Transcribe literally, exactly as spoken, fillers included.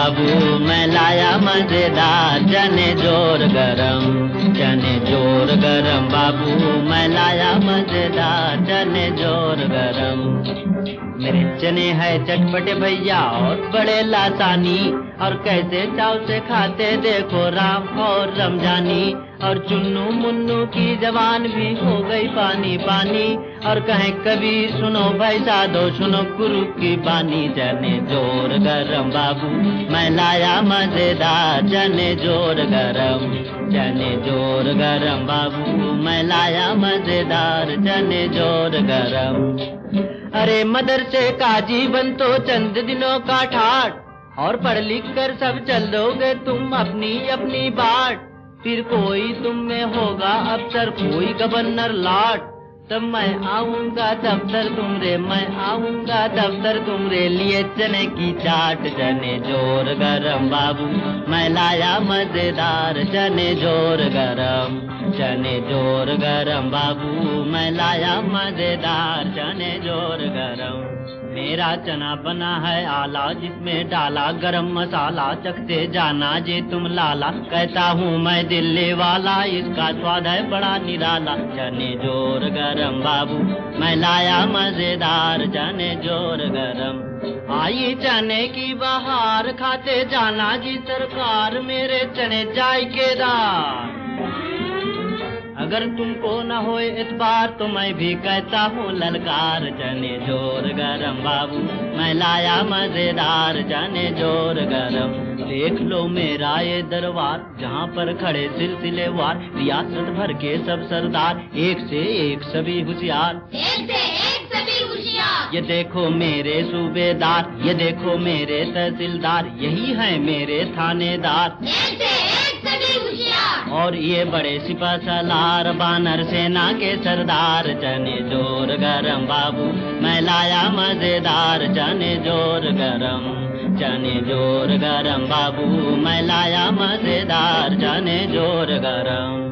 बाबू मैं लाया मजेदार चने जोर गरम, चने जोर गरम बाबू मैं लाया मजेदार चने जोर गरम। मेरे चने है चटपटे भैया और बड़े लासानी, और कैसे चाव से खाते देखो राम और रमजानी। और चुन्नू मुन्नू की जवान भी हो गई पानी पानी, और कहें कबीर सुनो भाई साधो सुनो गुरु की बानी। चने जोर गरम बाबू मैं लाया मजेदार चने जोर गरम, चने जोर गरम बाबू मैं लाया मजेदार चने जोर गरम। अरे मदरसे का जीवन तो चंद दिनों का ठाट, और पढ़ लिख कर सब चलोगे तुम अपनी अपनी बाट। फिर कोई तुम में होगा अफसर कोई गवर्नर लॉर्ड, तब मैं आऊंगा दफ्तर तुमरे मैं आऊंगा दफ्तर तुमरे लिए चने की चाट। चने जोर गरम बाबू मैं लाया मजेदार चने जोर गरम, चने जोर गरम बाबू मैं लाया मजेदार चने जोर गरम। मेरा चना बना है आला जिसमें डाला गरम मसाला, चखते जाना जे तुम लाला कहता हूँ मैं दिल्ली वाला, इसका स्वाद है बड़ा निराला। चने जोर गरम बाबू मैं लाया मजेदार चने जोर गरम। आई चने की बहार खाते जाना जी सरकार मेरे चने जायकेदार। अगर तुमको न होए इतबार तो मैं भी कहता हूँ ललकार। चने जोर गरम बाबू मैं लाया मजेदार चने जोर गरम। देख लो मेरा ये दरबार जहाँ पर खड़े सिलसिलेवार, रियासत भर के सब सरदार एक से एक सभी होशियार, एक से एक सभी होशियार। ये देखो मेरे सूबेदार ये देखो मेरे तहसीलदार, यही है मेरे थानेदार एक से एक सभी होशियार। और ये बड़े सिपा सलार बानर सेना के सरदार। चने जोर गरम बाबू मैं लाया मजेदार चने जोर गरम, चने जोर गरम बाबू मैं लाया मजेदार चने जोर गरम।